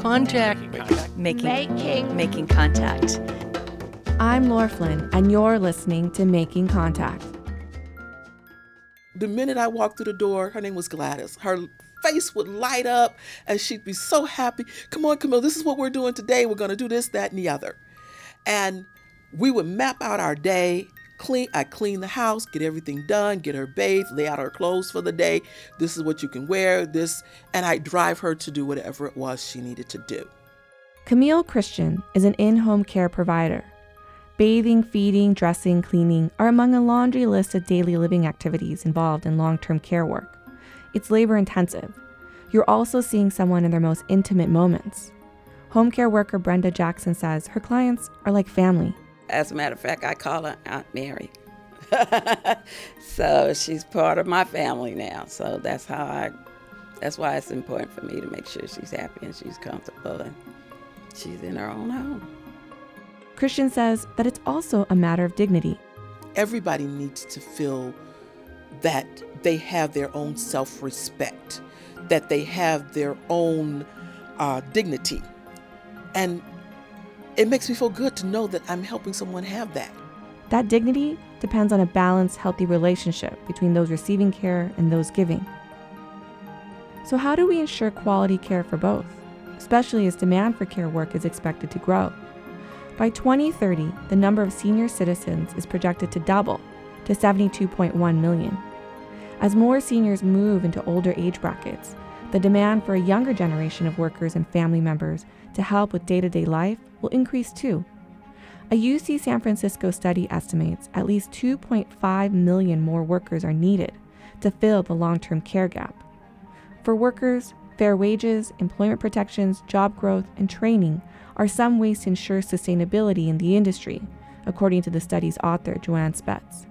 contact. Making contact. I'm Laura Flynn, and you're listening to Making Contact. The minute I walked through the door, her name was Gladys. Her face would light up and she'd be so happy. Come on, Camille, this is what we're doing today. We're going to do this, that, and the other. And we would map out our day. I clean the house, get everything done, get her bathed, lay out her clothes for the day. This is what you can wear, this. And I drive her to do whatever it was she needed to do. Camille Christian is an in-home care provider. Bathing, feeding, dressing, cleaning are among a laundry list of daily living activities involved in long-term care work. It's labor-intensive. You're also seeing someone in their most intimate moments. Home care worker Brenda Jackson says her clients are like family. As a matter of fact, I call her Aunt Mary. So she's part of my family now. So that's why it's important for me to make sure she's happy and she's comfortable and she's in her own home. Christian says that it's also a matter of dignity. Everybody needs to feel that they have their own self-respect, that they have their own dignity. And it makes me feel good to know that I'm helping someone have that. That dignity depends on a balanced, healthy relationship between those receiving care and those giving. So how do we ensure quality care for both, especially as demand for care work is expected to grow? By 2030, the number of senior citizens is projected to double to 72.1 million. As more seniors move into older age brackets, the demand for a younger generation of workers and family members to help with day-to-day life will increase too. A UC San Francisco study estimates at least 2.5 million more workers are needed to fill the long-term care gap. For workers, fair wages, employment protections, job growth, and training are some ways to ensure sustainability in the industry, according to the study's author, Joanne Spetz.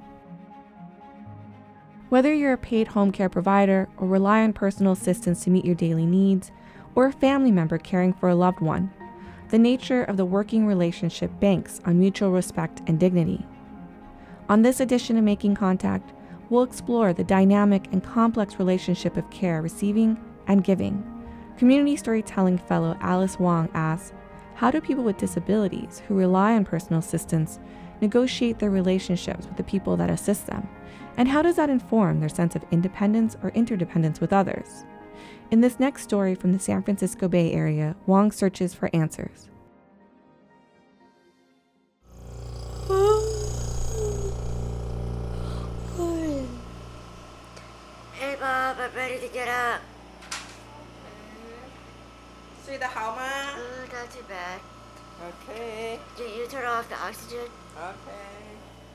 Whether you're a paid home care provider or rely on personal assistance to meet your daily needs, or a family member caring for a loved one, the nature of the working relationship banks on mutual respect and dignity. On this edition of Making Contact, we'll explore the dynamic and complex relationship of care receiving and giving. Community storytelling fellow Alice Wong asks, how do people with disabilities who rely on personal assistance negotiate their relationships with the people that assist them? And how does that inform their sense of independence or interdependence with others? In this next story from the San Francisco Bay Area, Wong searches for answers. Hey Bob, I'm ready to get up. See the how ma? Not too bad. Okay. Did you turn off the oxygen? Okay.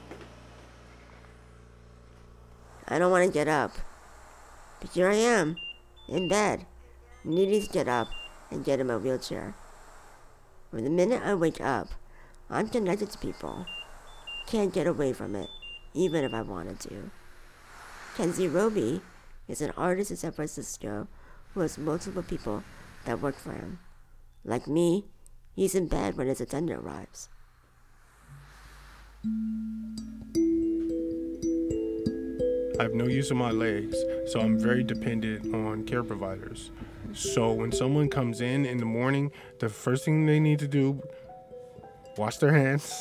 I don't want to get up. But here I am, in bed, needing to get up and get in my wheelchair. From the minute I wake up, I'm connected to people. Can't get away from it, even if I wanted to. Kenzie Roby is an artist in San Francisco who has multiple people that work for him. Like me, he's in bed when his attendant arrives. I have no use of my legs, so I'm very dependent on care providers. So when someone comes in the morning, the first thing they need to do, wash their hands,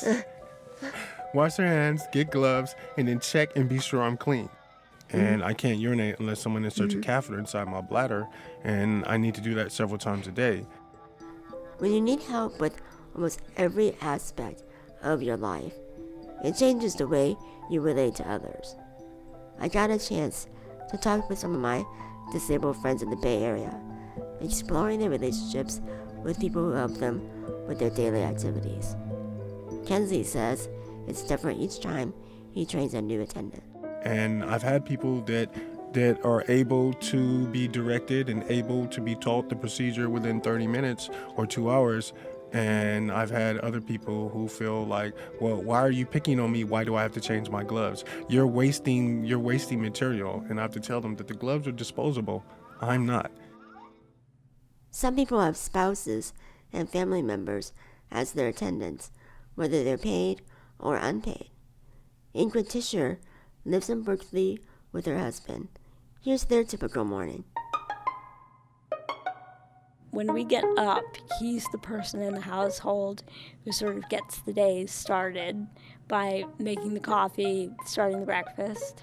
get gloves, and then check and be sure I'm clean. And I can't urinate unless someone inserts a catheter inside my bladder, and I need to do that several times a day. When you need help with almost every aspect of your life, it changes the way you relate to others. I got a chance to talk with some of my disabled friends in the Bay Area, exploring their relationships with people who help them with their daily activities. Kenzie says it's different each time he trains a new attendant. And I've had people that are able to be directed and able to be taught the procedure within 30 minutes or 2 hours. And I've had other people who feel like, well, why are you picking on me? Why do I have to change my gloves? You're wasting material. And I have to tell them that the gloves are disposable. I'm not. Some people have spouses and family members as their attendants, whether they're paid or unpaid. Ingrid Tischer lives in Berkeley with her husband. Here's their typical morning. when we get up, he's the person in the household who sort of gets the day started by making the coffee, starting the breakfast.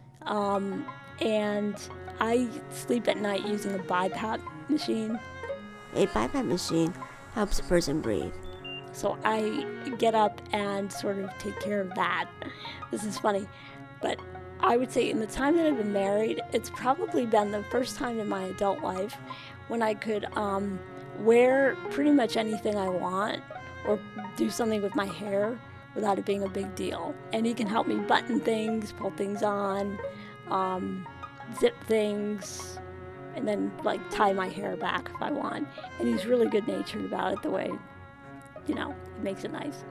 And I sleep at night using a BiPAP machine. A BiPAP machine helps a person breathe. So I get up and sort of take care of that. This is funny, but I would say in the time that I've been married, it's probably been the first time in my adult life when I could wear pretty much anything I want or do something with my hair without it being a big deal. And he can help me button things, pull things on, zip things, and then like tie my hair back if I want. And he's really good-natured about it, the way, it makes it nice.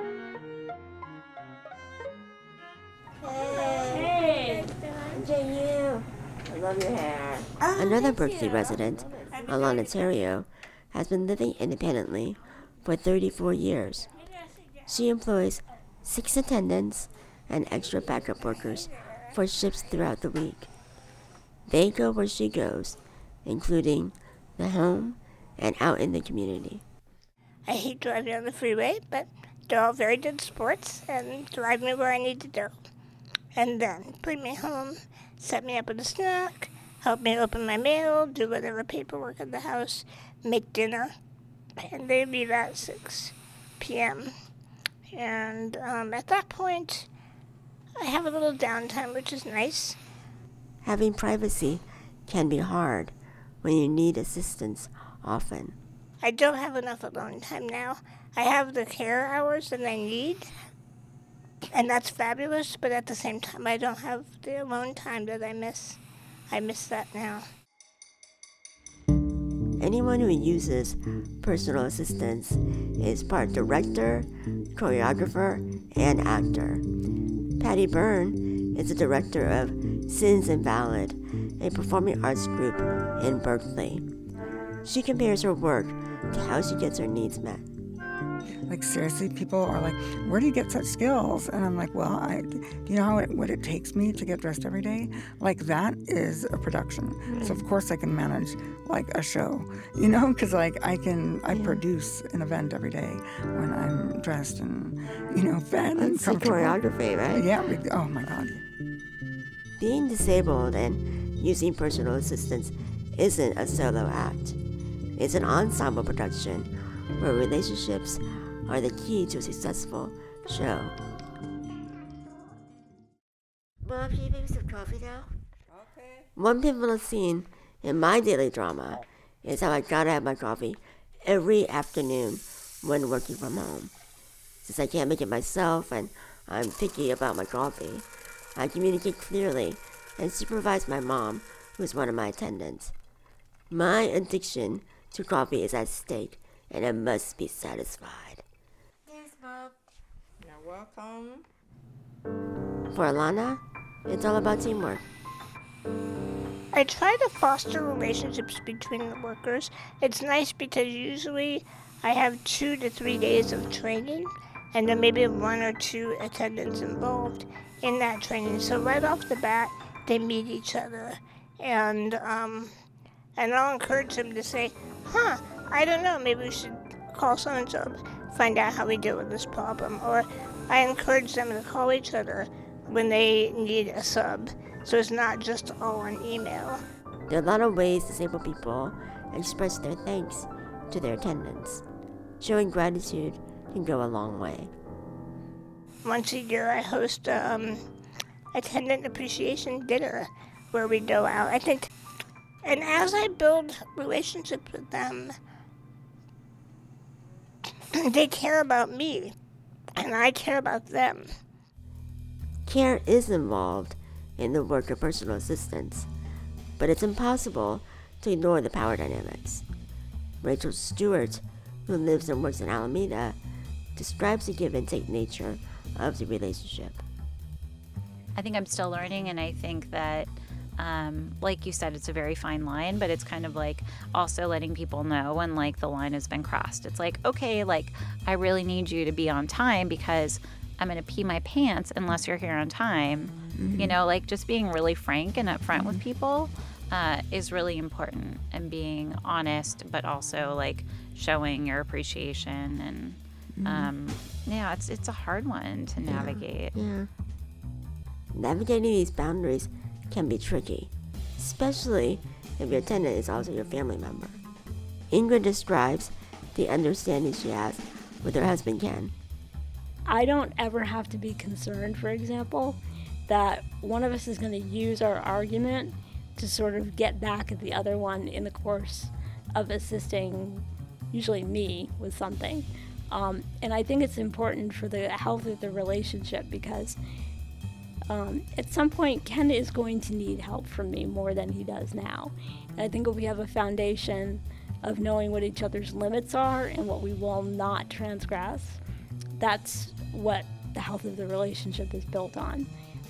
Hey! You. I love your hair. Another Berkeley resident, Alana Terrio, has been living independently for 34 years. She employs 6 attendants and extra backup workers for shifts throughout the week. They go where she goes, including the home and out in the community. I hate driving on the freeway, but they're all very good sports and drive me where I need to go. And then bring me home, set me up with a snack, help me open my mail, do whatever paperwork at the house, make dinner. And they leave at 6 p.m. And at that point, I have a little downtime, which is nice. Having privacy can be hard when you need assistance often. I don't have enough alone time now. I have the care hours that I need, and that's fabulous, but at the same time, I don't have the alone time that I miss. I miss that now. Anyone who uses personal assistants is part director, choreographer, and actor. Patty Byrne is the director of Sins Invalid, a performing arts group in Berkeley. She compares her work to how she gets her needs met. Like, seriously, people are like, where do you get such skills? And I'm like, well, do you know what it takes me to get dressed every day? Like, that is a production. So, of course, I can manage, like, a show, because, like, I produce an event every day when I'm dressed and, fed and comfortable. Choreography, right? Yeah. Oh, my God. Being disabled and using personal assistants isn't a solo act. It's an ensemble production where relationships are the key to a successful show. Mom, can you make me some coffee now? Okay. One pivotal scene in my daily drama is how I gotta have my coffee every afternoon when working from home. Since I can't make it myself and I'm picky about my coffee, I communicate clearly and supervise my mom, who's one of my attendants. My addiction to coffee is at stake, and it must be satisfied. Yes, Mom. You're welcome. For Alana, it's all about teamwork. I try to foster relationships between the workers. It's nice because usually I have 2 to 3 days of training, and then maybe 1 or 2 attendants involved in that training. So right off the bat, they meet each other, and I'll encourage them to say, I don't know, maybe we should call so-and-so, find out how we deal with this problem. Or I encourage them to call each other when they need a sub, so it's not just all on email. There are a lot of ways disabled people express their thanks to their attendants. Showing gratitude can go a long way. Once a year, I host attendant appreciation dinner where we go out. And as I build relationships with them, they care about me, and I care about them. Care is involved in the work of personal assistance, but it's impossible to ignore the power dynamics. Rachel Stewart, who lives and works in Alameda, describes the give-and-take nature of the relationship. I think I'm still learning, and I think that like you said, it's a very fine line, but it's kind of like also letting people know when like the line has been crossed. It's like, okay, like I really need you to be on time because I'm going to pee my pants unless you're here on time. Mm-hmm. Like just being really frank and upfront with people. is really important, and being honest, but also like showing your appreciation. And yeah, it's a hard one to navigate. Yeah. Navigating these boundaries can be tricky, especially if your attendant is also your family member. Ingrid describes the understanding she has with her husband, Ken. I don't ever have to be concerned, for example, that one of us is going to use our argument to sort of get back at the other one in the course of assisting, usually me, with something. And I think it's important for the health of the relationship because at some point Ken is going to need help from me more than he does now. And I think if we have a foundation of knowing what each other's limits are and what we will not transgress, that's what the health of the relationship is built on.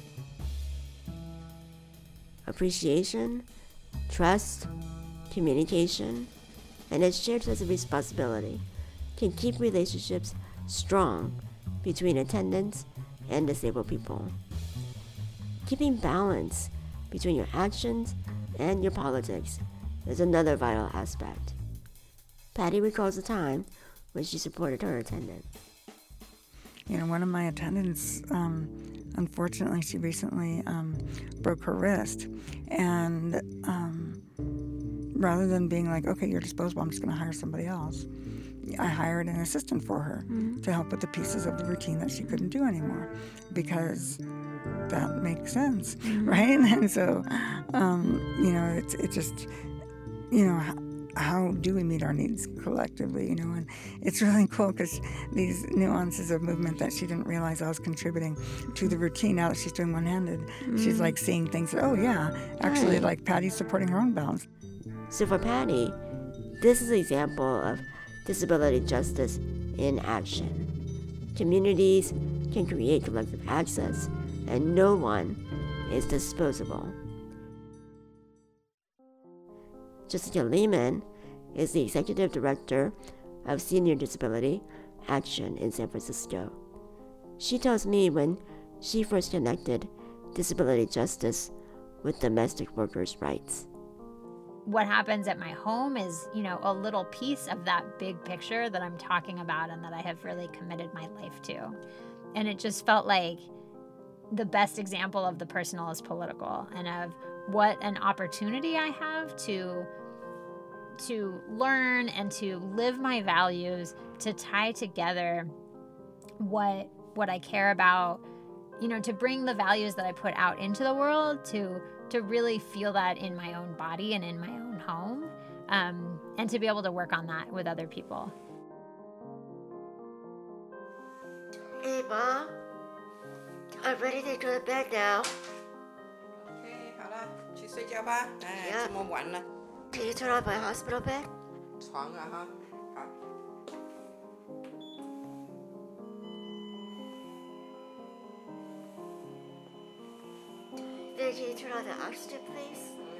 Appreciation, trust, communication, and a shared sense of responsibility can keep relationships strong between attendants and disabled people. Keeping balance between your actions and your politics is another vital aspect. Patty recalls a time when she supported her attendant. You know, one of my attendants, unfortunately, she recently broke her wrist. And rather than being like, okay, you're disposable, I'm just going to hire somebody else, I hired an assistant for her to help with the pieces of the routine that she couldn't do anymore, because that makes sense, right? And so, you know, it just, you know, how do we meet our needs collectively, you know? And it's really cool because these nuances of movement that she didn't realize I was contributing to the routine, now that she's doing one-handed, she's like seeing things that, oh yeah, actually like Patty's supporting her own balance. So for Patty, this is an example of disability justice in action. Communities can create collective access, and no one is disposable. Jessica Lehman is the Executive Director of Senior Disability Action in San Francisco. She tells me when she first connected disability justice with domestic workers' rights. What happens at my home is, you know, a little piece of that big picture that I'm talking about and that I have really committed my life to. And it just felt like the best example of the personal is political, and of what an opportunity I have to learn and to live my values, to tie together what I care about, you know, to bring the values that I put out into the world, to really feel that in my own body and in my own home, and to be able to work on that with other people. Hey, Mom. I'm ready to go to bed now. OK， 好了，去睡觉吧。哎，这么晚了。 Can you turn off my hospital bed? 床啊哈，好。 Then can you turn on the oxygen, please?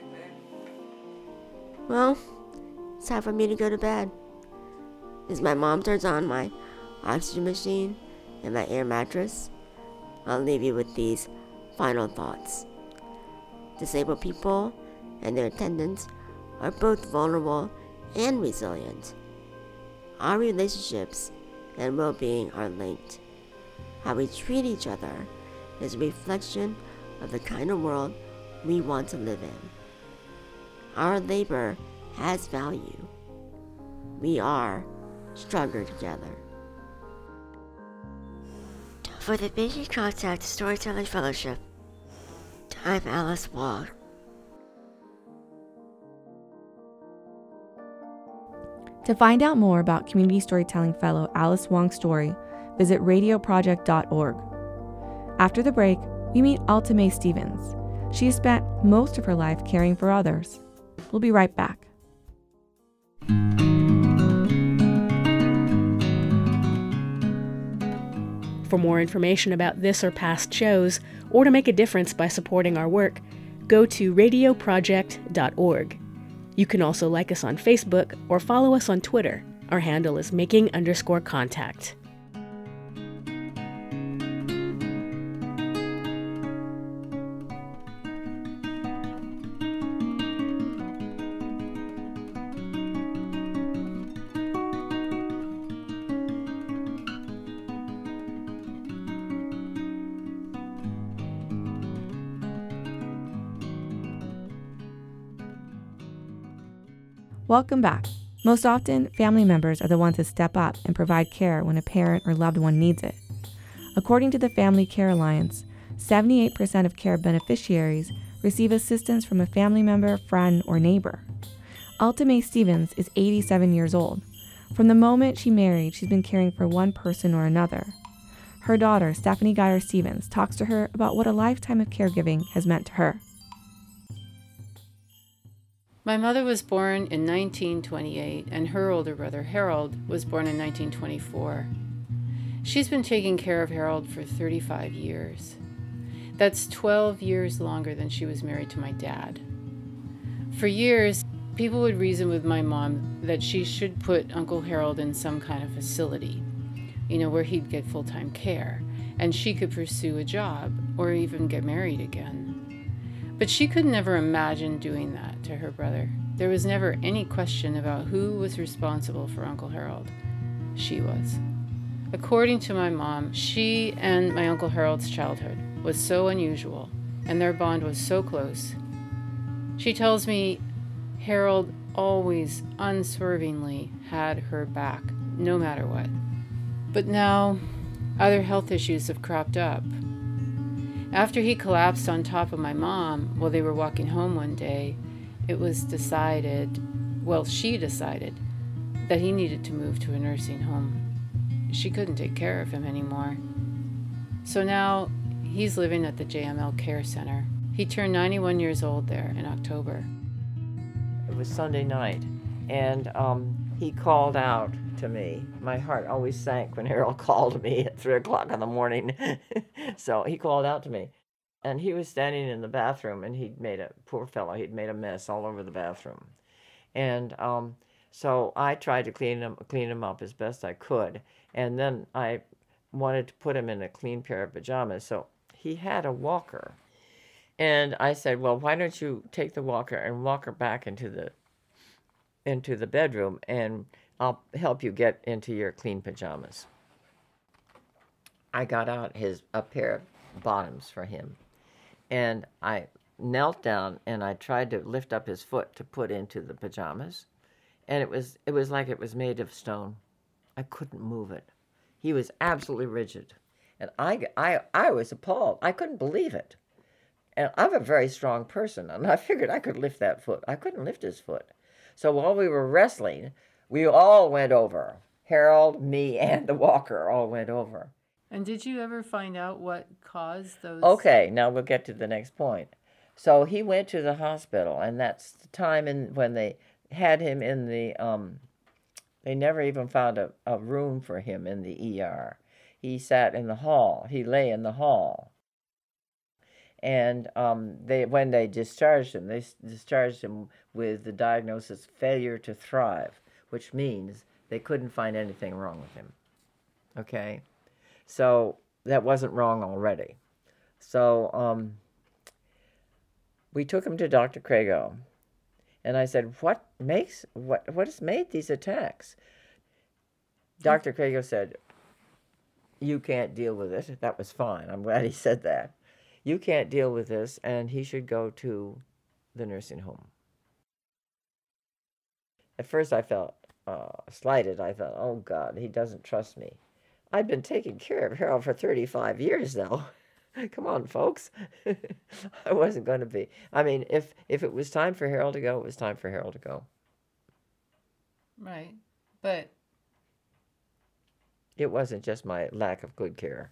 Well, it's time for me to go to bed. As my mom turns on my oxygen machine and my air mattress, I'll leave you with these final thoughts. Disabled people and their attendants are both vulnerable and resilient. Our relationships and well-being are linked. How we treat each other is a reflection of the kind of world we want to live in. Our labor has value. We are stronger together. For the Making Contact Storytelling Fellowship, I'm Alice Wong. To find out more about Community Storytelling Fellow Alice Wong's story, visit radioproject.org. After the break, we meet Alta Mae Stevens. She has spent most of her life caring for others. We'll be right back. For more information about this or past shows, or to make a difference by supporting our work, go to radioproject.org. You can also like us on Facebook or follow us on Twitter. Our handle is making_contact. Welcome back. Most often, family members are the ones that step up and provide care when a parent or loved one needs it. According to the Family Care Alliance, 78% of care beneficiaries receive assistance from a family member, friend, or neighbor. Alta Mae Stevens is 87 years old. From the moment she married, she's been caring for one person or another. Her daughter, Stephanie Geyer Stevens, talks to her about what a lifetime of caregiving has meant to her. My mother was born in 1928, and her older brother, Harold, was born in 1924. She's been taking care of Harold for 35 years. That's 12 years longer than she was married to my dad. For years, people would reason with my mom that she should put Uncle Harold in some kind of facility, where he'd get full-time care, and she could pursue a job or even get married again. But she could never imagine doing that to her brother. There was never any question about who was responsible for Uncle Harold. She was. According to my mom, she and my Uncle Harold's childhood was so unusual, and their bond was so close. She tells me Harold always unswervingly had her back, no matter what. But now, other health issues have cropped up. After he collapsed on top of my mom while they were walking home one day, it was she decided that he needed to move to a nursing home. She couldn't take care of him anymore. So now, he's living at the JML Care Center. He turned 91 years old there in October. It was Sunday night, and he called out to me. My heart always sank when Harold called me at 3 o'clock in the morning. So he called out to me, and he was standing in the bathroom, and he'd made a mess all over the bathroom. And so I tried to clean him up as best I could, and then I wanted to put him in a clean pair of pajamas. So he had a walker. And I said, well, why don't you take the walker and walk her back into the bedroom, and I'll help you get into your clean pajamas. I got out a pair of bottoms for him, and I knelt down and I tried to lift up his foot to put into the pajamas, and it was like it was made of stone. I couldn't move it. He was absolutely rigid, and I was appalled. I couldn't believe it. And I'm a very strong person, and I figured I could lift that foot. I couldn't lift his foot. So while we were wrestling, we all went over. Harold, me, and the walker all went over. And did you ever find out what caused those? Okay, now we'll get to the next point. So he went to the hospital, and that's the time when they had him in the, they never even found a room for him in the ER. He sat in the hall. He lay in the hall. And when they discharged him with the diagnosis failure to thrive, which means they couldn't find anything wrong with him. Okay? So that wasn't wrong already. So we took him to Dr. Crago. And I said, what has made these attacks? Dr. Crago said, you can't deal with it. That was fine. I'm glad he said that. You can't deal with this, and he should go to the nursing home. At first I felt slighted. I thought, oh God, he doesn't trust me. I've been taking care of Harold for 35 years now. Come on, folks. I wasn't going to be. I mean, if it was time for Harold to go, it was time for Harold to go. Right. But it wasn't just my lack of good care.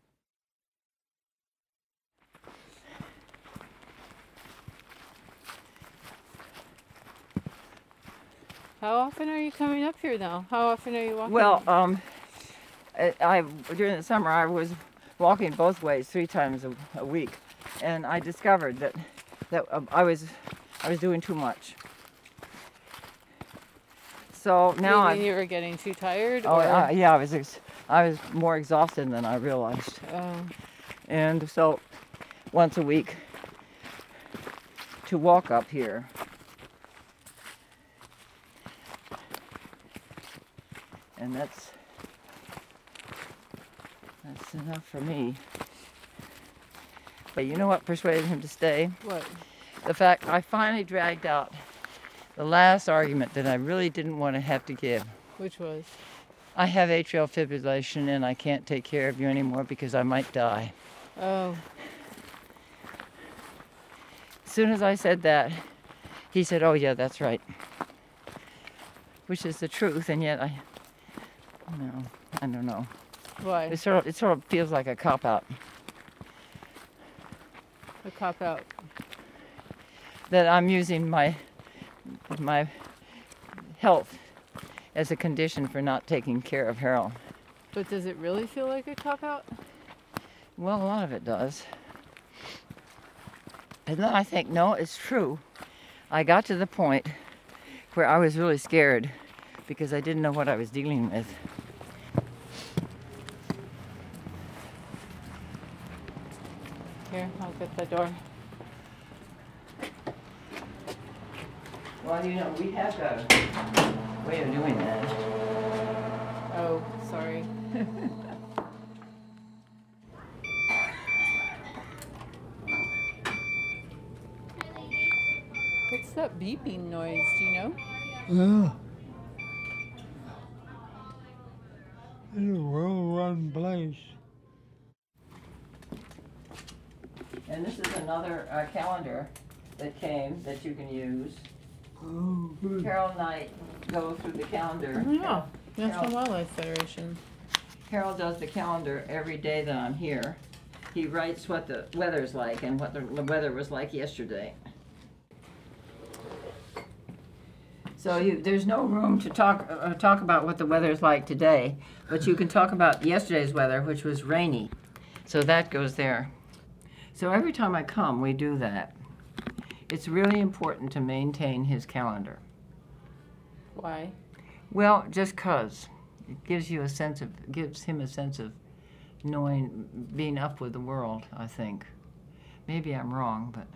how often are you coming up here now? How often are you walking? Well, during the summer I was walking both ways 3 times a week, and I discovered that I was doing too much. So now you were getting too tired? Oh, yeah, I was more exhausted than I realized. And so once a week to walk up here. And that's enough for me. But you know what persuaded him to stay? What? The fact I finally dragged out the last argument that I really didn't want to have to give. Which was? I have atrial fibrillation and I can't take care of you anymore because I might die. Oh. As soon as I said that, he said, oh yeah, that's right. Which is the truth, and yet I don't know. Why? It sort of feels like a cop-out. A cop-out. That I'm using my health as a condition for not taking care of Harold. But does it really feel like a cop-out? Well, a lot of it does. And then I think, no, it's true. I got to the point where I was really scared because I didn't know what I was dealing with. Here, I'll get the door. Well, we have got a way of doing that. Oh, sorry. What's that beeping noise? Do you know? Yeah. It's a well-run place. And this is another calendar that came that you can use. Oh, good. Harold and I go through the calendar. Oh, yeah. National Wildlife Federation. Harold does the calendar every day that I'm here. He writes what the weather's like and what the weather was like yesterday. So there's no room to talk about what the weather's like today, but you can talk about yesterday's weather, which was rainy. So that goes there. So every time I come, we do that. It's really important to maintain his calendar. Why? Well, just 'cause it gives him a sense of knowing, being up with the world, I think. Maybe I'm wrong, but.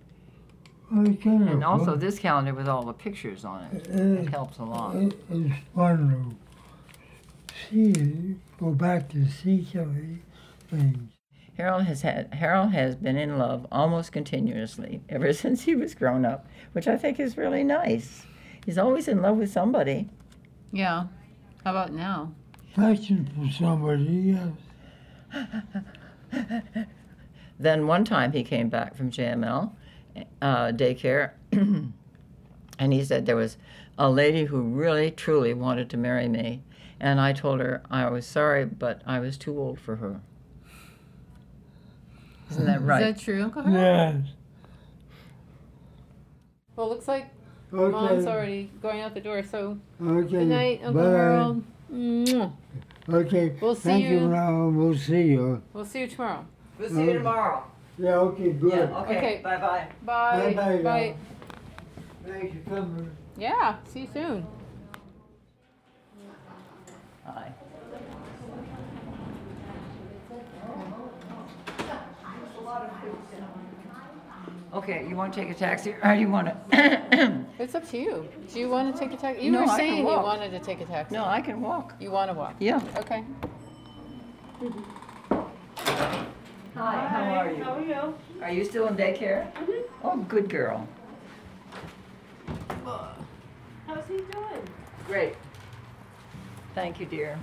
And also this calendar with all the pictures on it. It helps a lot. It's fun to go back to see some things. Harold has been in love almost continuously ever since he was grown up, which I think is really nice. He's always in love with somebody. Yeah. How about now? Searching for somebody else. Then one time he came back from JML daycare, and he said there was a lady who really, truly wanted to marry me. And I told her I was sorry, but I was too old for her. Isn't that right? Is that true, Uncle Harold? Yes. Well, it looks like Okay. Mom's already going out the door, so Okay. good night, Uncle Bye. Harold. Mwah. Okay. We'll see Thank you. you. Now we'll see you. We'll see you tomorrow. We'll see you tomorrow. Yeah. Okay. Good. Yeah, okay. Bye-bye. Bye. Bye-bye, Bye. y'all. Thanks for coming. Yeah, see you soon. Hi. Okay, you want to take a taxi, or do you want to? It's up to you. Do you want to take a taxi? You No, were I can saying you walk. wanted to take a taxi. No, I can walk. You want to walk? Yeah. Okay. Hi, how are you? How are you? Are you still in daycare? Oh, good girl. How's he doing? Great. Thank you, dear.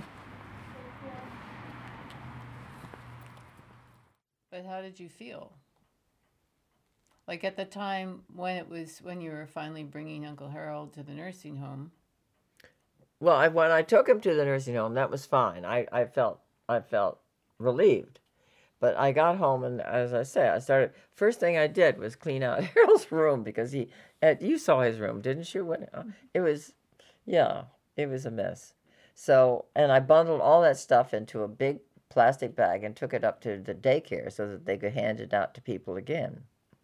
But how did you feel? Like at the time when you were finally bringing Uncle Harold to the nursing home. Well, when I took him to the nursing home, that was fine. I felt relieved. But I got home, and as I say, first thing I did was clean out Harold's room, because you saw his room, didn't you? It was a mess. So, and I bundled all that stuff into a big plastic bag and took it up to the daycare so that they could hand it out to people again.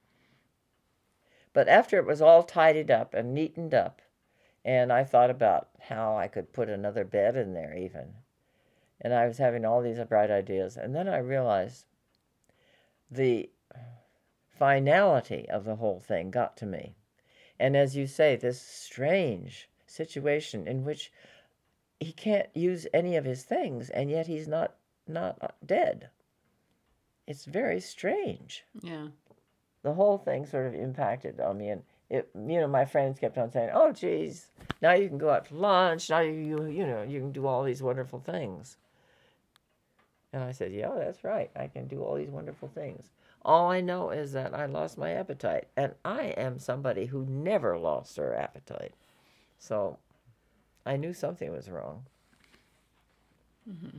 But after it was all tidied up and neatened up, and I thought about how I could put another bed in there even, and I was having all these bright ideas, and then I realized the finality of the whole thing got to me. And as you say, this strange situation in which he can't use any of his things, and yet he's not dead. It's very strange. Yeah. The whole thing sort of impacted on me my friends kept on saying, "Oh, geez, now you can go out to lunch. Now you can do all these wonderful things." And I said, "Yeah, that's right. I can do all these wonderful things. All I know is that I lost my appetite, and I am somebody who never lost her appetite. So I knew something was wrong." Mm-hmm.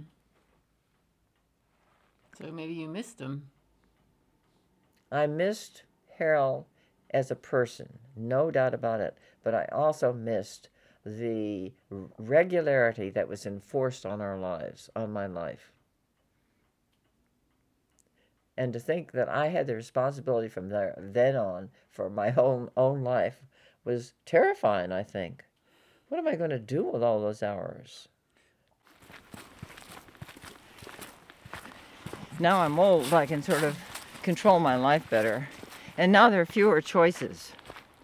So maybe you missed him. I missed Harold as a person, no doubt about it, but I also missed the regularity that was enforced on our lives, on my life. And to think that I had the responsibility from then on for my own life was terrifying, I think. What am I going to do with all those hours? Now I'm old, I can sort of control my life better. And now there are fewer choices.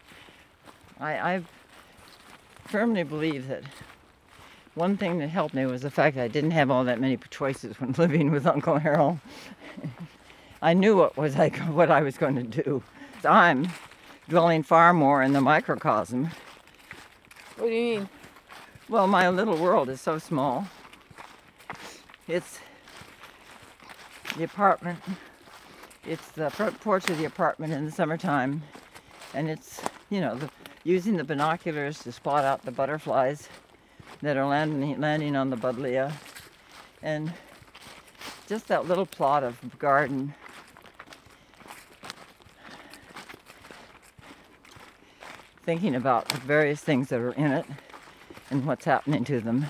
I firmly believe that one thing that helped me was the fact that I didn't have all that many choices when living with Uncle Harold. I knew what I was going to do. I'm dwelling far more in the microcosm. What do you mean? Well, my little world is so small. It's the apartment. It's the front porch of the apartment in the summertime. And it's, using the binoculars to spot out the butterflies that are landing on the buddleia. And just that little plot of garden. Thinking about the various things that are in it and what's happening to them.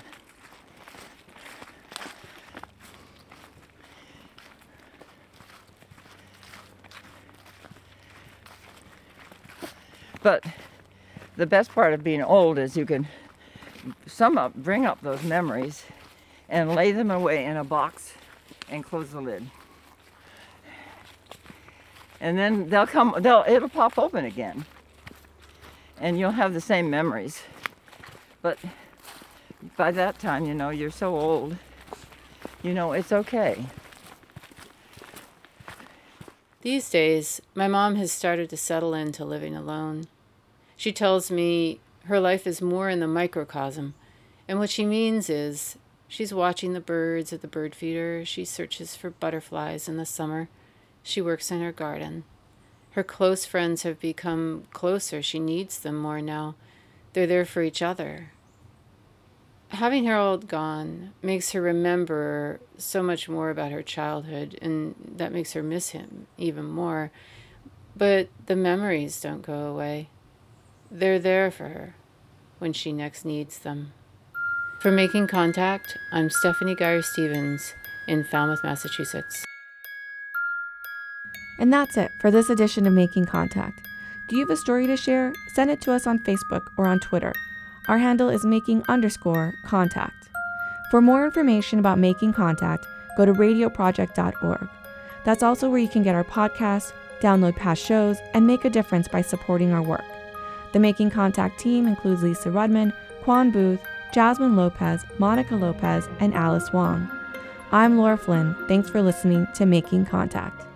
But the best part of being old is you can bring up those memories and lay them away in a box and close the lid. And then it'll pop open again. And you'll have the same memories. But by that time, you're so old, it's okay. These days, my mom has started to settle into living alone. She tells me her life is more in the microcosm, and what she means is she's watching the birds at the bird feeder, she searches for butterflies in the summer, she works in her garden. Her close friends have become closer. She needs them more now. They're there for each other. Having Harold gone makes her remember so much more about her childhood, and that makes her miss him even more. But the memories don't go away. They're there for her when she next needs them. For Making Contact, I'm Stephanie Geyer-Stevens in Falmouth, Massachusetts. And that's it for this edition of Making Contact. Do you have a story to share? Send it to us on Facebook or on Twitter. Our handle is making_contact. For more information about Making Contact, go to radioproject.org. That's also where you can get our podcast, download past shows, and make a difference by supporting our work. The Making Contact team includes Lisa Rudman, Quan Booth, Jasmine Lopez, Monica Lopez, and Alice Wong. I'm Laura Flynn. Thanks for listening to Making Contact.